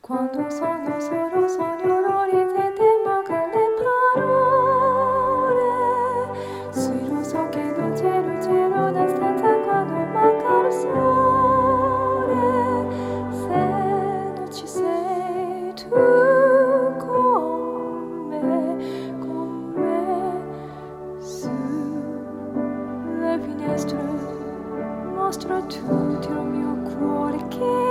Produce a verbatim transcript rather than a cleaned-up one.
Quando sono solo sogno l'orizzonte mancano le parole. Sui lo so che non c'è il cielo da stanza quando manca il sole. Se non ci sei tu con me, con me, sulle finestre mostra tutto il mio cuore che